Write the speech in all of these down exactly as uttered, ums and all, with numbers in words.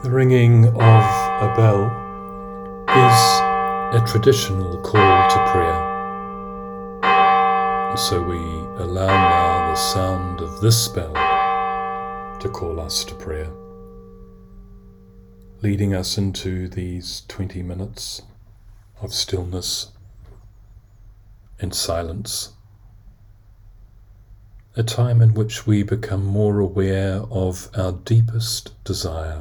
The ringing of a bell is a traditional call to prayer. And so we allow now the sound of this bell to call us to prayer, leading us into these twenty minutes of stillness and silence, a time in which we become more aware of our deepest desire,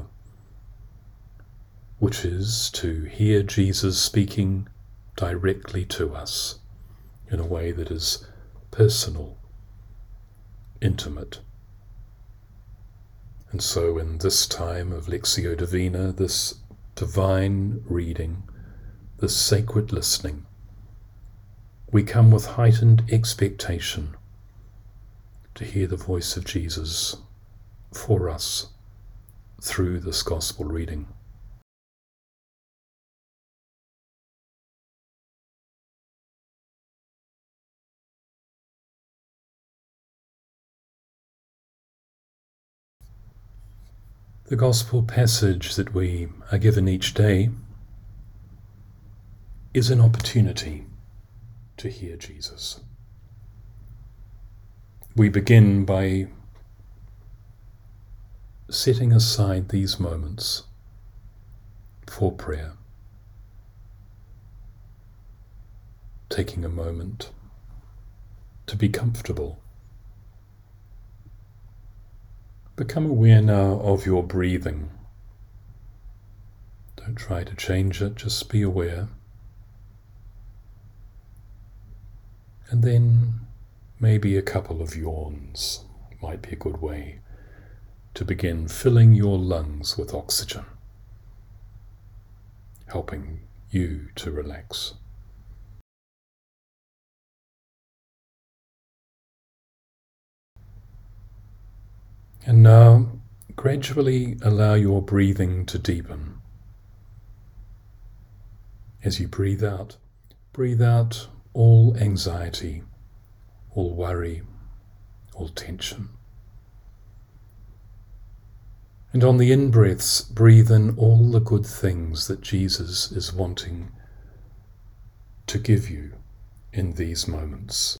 which is to hear Jesus speaking directly to us in a way that is personal, intimate. And so in this time of Lectio Divina, this divine reading, this sacred listening, we come with heightened expectation to hear the voice of Jesus for us through this gospel reading. The gospel passage that we are given each day is an opportunity to hear Jesus. We begin by setting aside these moments for prayer, taking a moment to be comfortable. Become aware now of your breathing. Don't try to change it, just be aware. And then maybe a couple of yawns might be a good way to begin filling your lungs with oxygen, helping you to relax. And now, gradually allow your breathing to deepen. As you breathe out, breathe out all anxiety, all worry, all tension. And on the in-breaths, breathe in all the good things that Jesus is wanting to give you in these moments.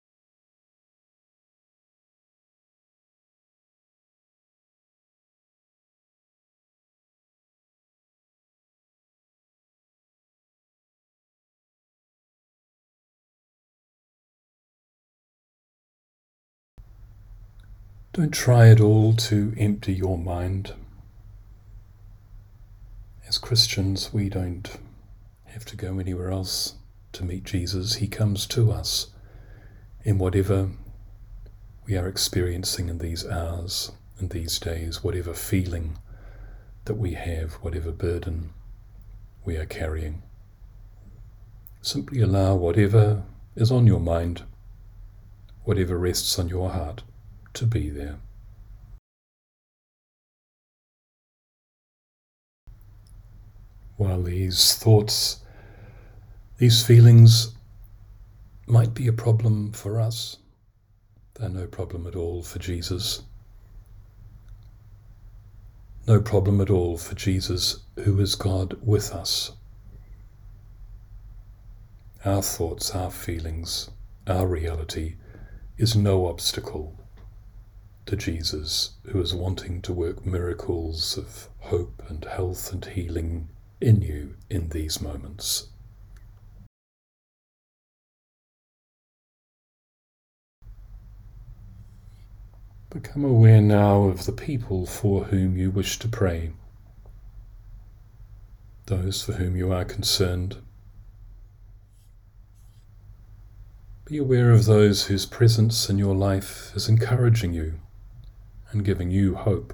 Don't try at all to empty your mind. As Christians, we don't have to go anywhere else to meet Jesus. He comes to us in whatever we are experiencing in these hours and these days, whatever feeling that we have, whatever burden we are carrying. Simply allow whatever is on your mind, whatever rests on your heart, to be there. While these thoughts, these feelings might be a problem for us, they're no problem at all for Jesus. No problem at all for Jesus, who is God with us. Our thoughts, our feelings, our reality is no obstacle to Jesus, who is wanting to work miracles of hope and health and healing in you in these moments. Become aware now of the people for whom you wish to pray, those for whom you are concerned. Be aware of those whose presence in your life is encouraging you and giving you hope.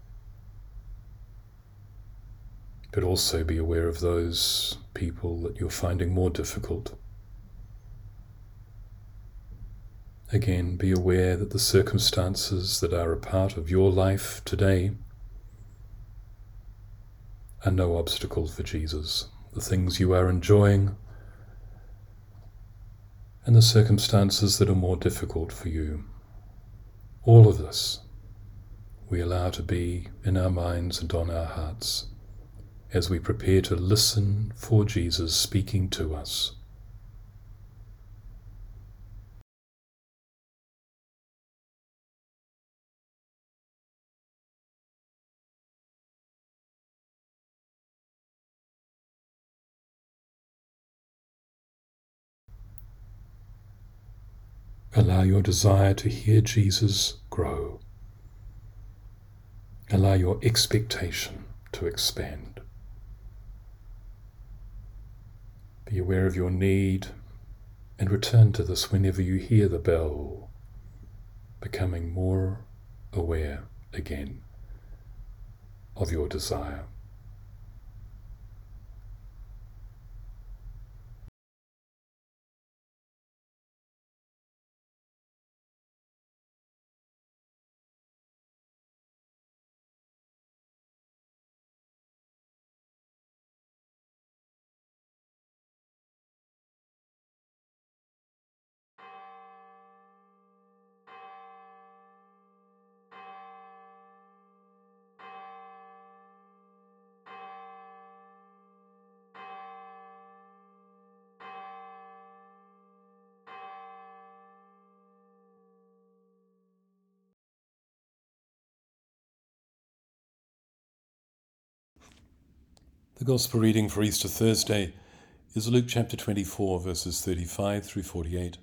But also be aware of those people that you're finding more difficult. Again, be aware that the circumstances that are a part of your life today are no obstacle for Jesus. The things you are enjoying and the circumstances that are more difficult for you. All of this we allow to be in our minds and on our hearts as we prepare to listen for Jesus speaking to us. Allow your desire to hear Jesus grow. Allow your expectation to expand. Be aware of your need and return to this whenever you hear the bell, becoming more aware again of your desire. The Gospel reading for Easter Thursday is Luke chapter twenty-four, verses thirty-five through forty-eight.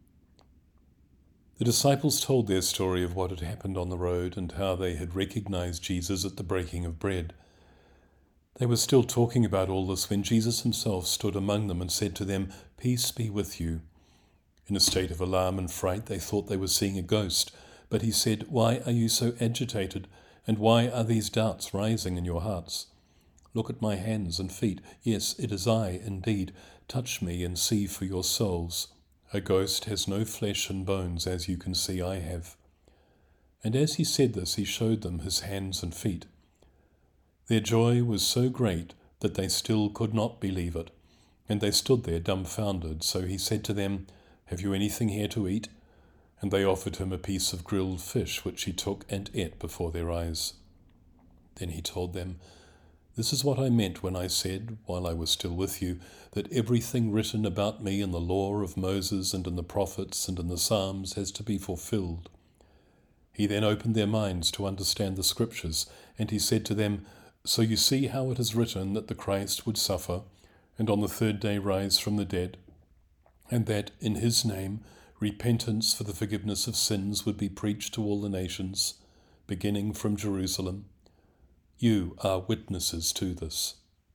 The disciples told their story of what had happened on the road and how they had recognized Jesus at the breaking of bread. They were still talking about all this when Jesus himself stood among them and said to them, "Peace be with you." In a state of alarm and fright, they thought they were seeing a ghost, but he said, "Why are you so agitated, and why are these doubts rising in your hearts? Look at my hands and feet. Yes, it is I, indeed. Touch me and see for yourselves. A ghost has no flesh and bones, as you can see I have." And as he said this, he showed them his hands and feet. Their joy was so great that they still could not believe it, and they stood there dumbfounded. So he said to them, "Have you anything here to eat?" And they offered him a piece of grilled fish, which he took and ate before their eyes. Then he told them, "This is what I meant when I said, while I was still with you, that everything written about me in the law of Moses and in the prophets and in the Psalms has to be fulfilled." He then opened their minds to understand the Scriptures, and he said to them, "So you see how it is written that the Christ would suffer, and on the third day rise from the dead, and that in his name repentance for the forgiveness of sins would be preached to all the nations, beginning from Jerusalem. You are witnesses to this."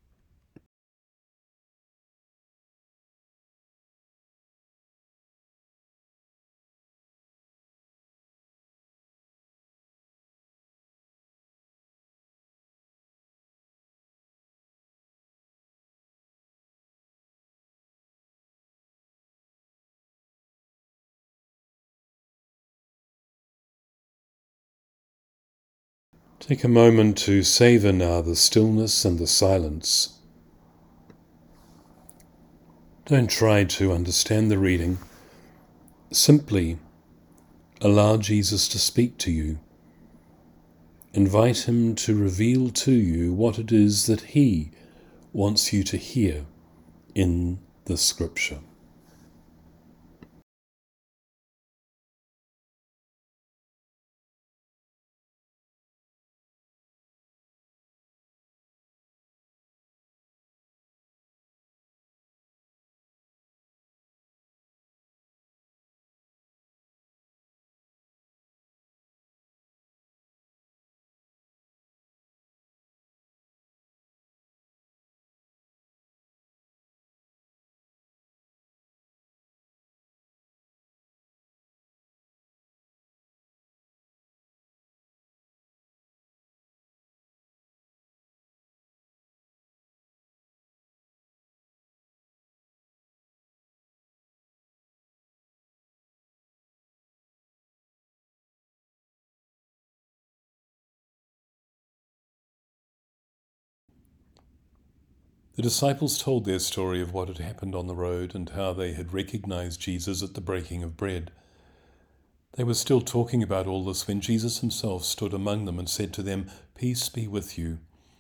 Take a moment to savor now the stillness and the silence. Don't try to understand the reading. Simply allow Jesus to speak to you. Invite him to reveal to you what it is that he wants you to hear in the Scripture. The disciples told their story of what had happened on the road and how they had recognized Jesus at the breaking of bread. They were still talking about all this when Jesus himself stood among them and said to them, "Peace be with you."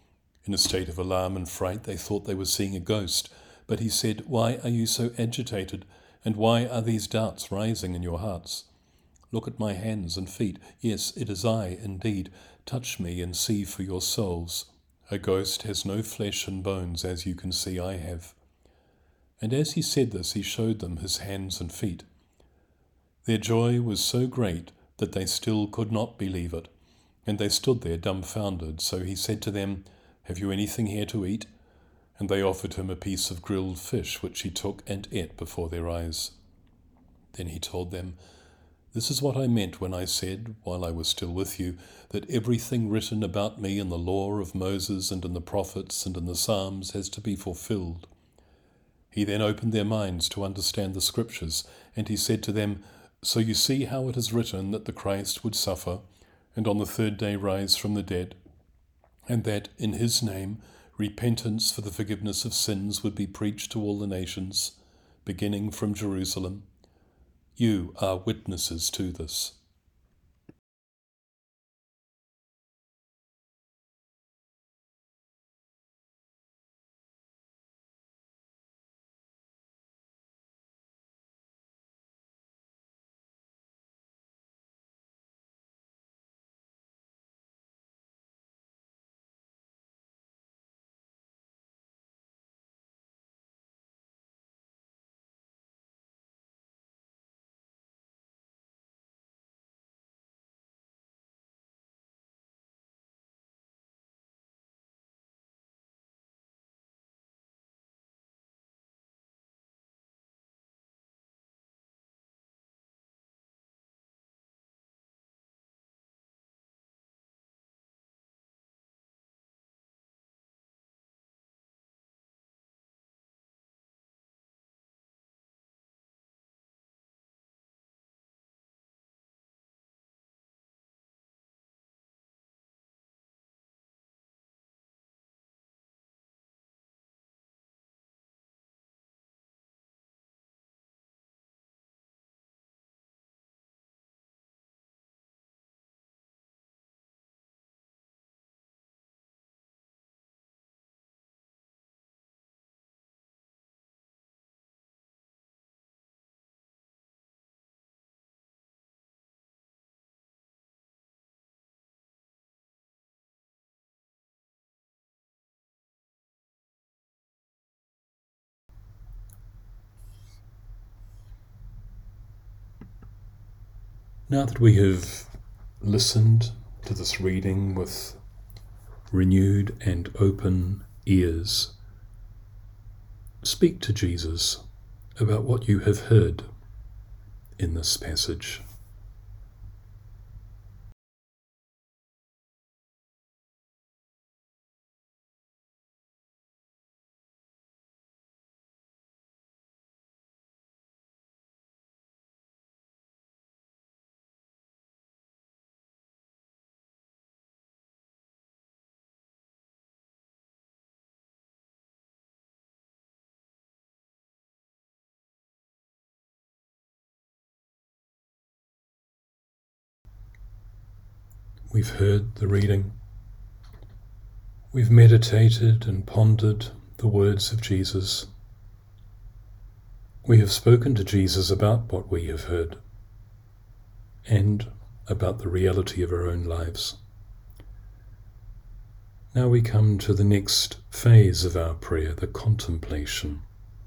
In a state of alarm and fright, they thought they were seeing a ghost. But he said, "Why are you so agitated, and why are these doubts rising in your hearts? Look at my hands and feet. Yes, it is I, indeed. Touch me and see for your souls. A ghost has no flesh and bones, as you can see I have." And as he said this, he showed them his hands and feet. Their joy was so great that they still could not believe it, and they stood there dumbfounded. So he said to them, "Have you anything here to eat?" And they offered him a piece of grilled fish, which he took and ate before their eyes. Then he told them, "This is what I meant when I said, while I was still with you, that everything written about me in the law of Moses and in the prophets and in the Psalms has to be fulfilled." He then opened their minds to understand the Scriptures, and he said to them, "So you see how it is written that the Christ would suffer, and on the third day rise from the dead, and that in his name repentance for the forgiveness of sins would be preached to all the nations, beginning from Jerusalem. You are witnesses to this." Now that we have listened to this reading with renewed and open ears, speak to Jesus about what you have heard in this passage. We've heard the reading. We've meditated and pondered the words of Jesus. We have spoken to Jesus about what we have heard and about the reality of our own lives. Now we come to the next phase of our prayer, the contemplation.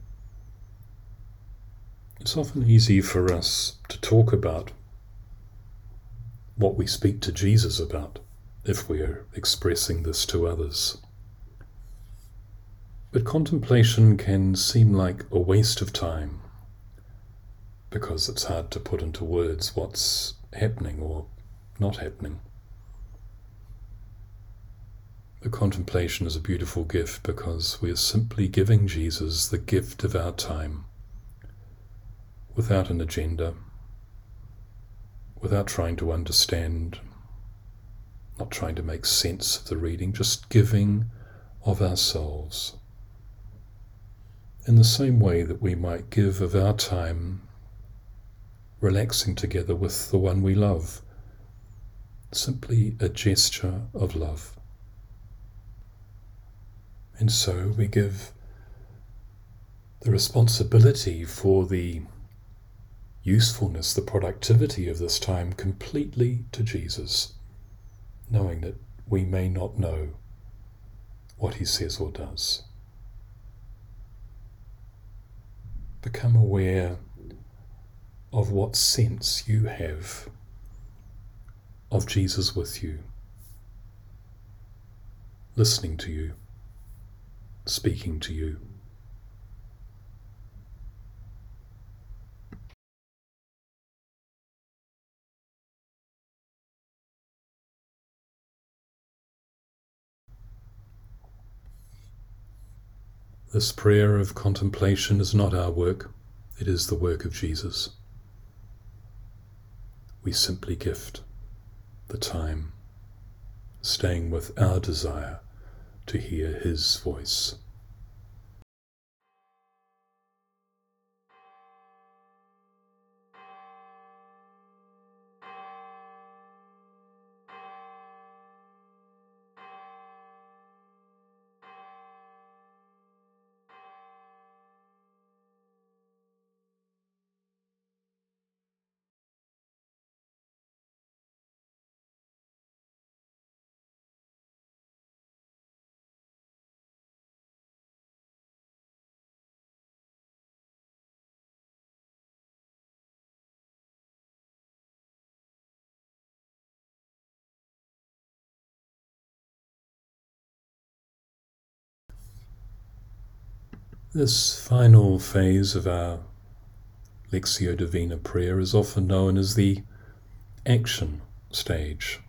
It's often easy for us to talk about what we speak to Jesus about if we are expressing this to others. But contemplation can seem like a waste of time because it's hard to put into words what's happening or not happening. The contemplation is a beautiful gift because we are simply giving Jesus the gift of our time without an agenda, without trying to understand, not trying to make sense of the reading, just giving of ourselves. In the same way that we might give of our time relaxing together with the one we love, simply a gesture of love. And so we give the responsibility for the usefulness, the productivity of this time completely to Jesus, knowing that we may not know what he says or does. Become aware of what sense you have of Jesus with you, listening to you, speaking to you. This prayer of contemplation is not our work, it is the work of Jesus. We simply gift the time, staying with our desire to hear his voice. This final phase of our Lectio Divina prayer is often known as the action stage.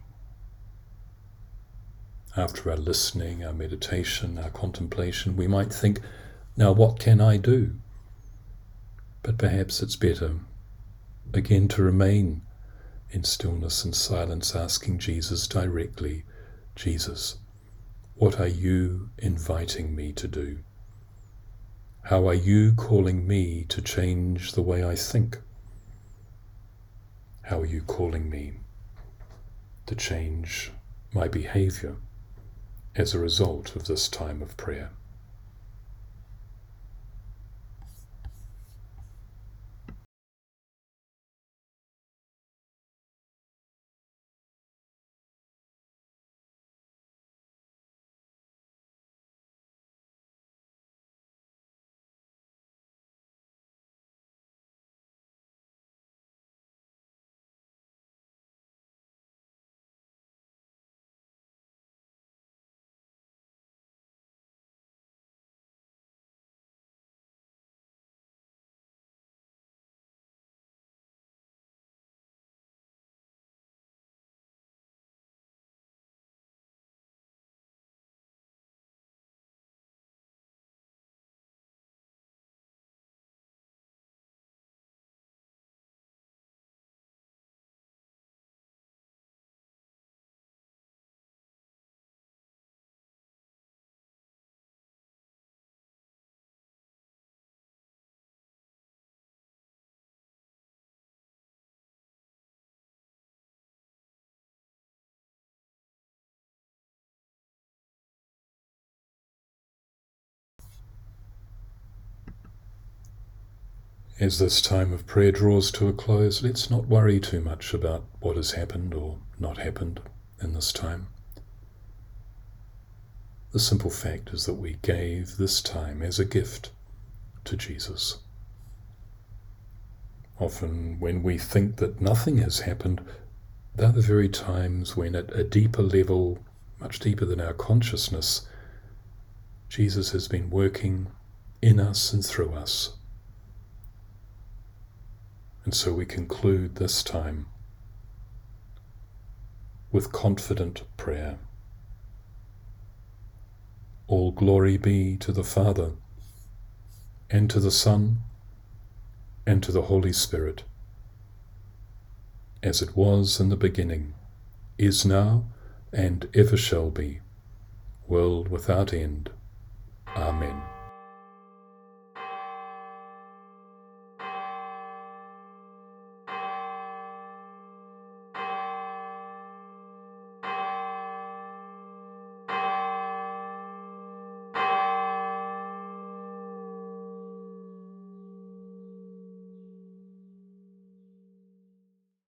After our listening, our meditation, our contemplation, we might think, now what can I do? But perhaps it's better, again, to remain in stillness and silence, asking Jesus directly, Jesus, what are you inviting me to do? How are you calling me to change the way I think? How are you calling me to change my behavior as a result of this time of prayer? As this time of prayer draws to a close, let's not worry too much about what has happened or not happened in this time. The simple fact is that we gave this time as a gift to Jesus. Often when we think that nothing has happened, they're the very times when at a deeper level, much deeper than our consciousness, Jesus has been working in us and through us. And so we conclude this time with confident prayer. All glory be to the Father, and to the Son, and to the Holy Spirit, as it was in the beginning, is now, and ever shall be, world without end. Amen.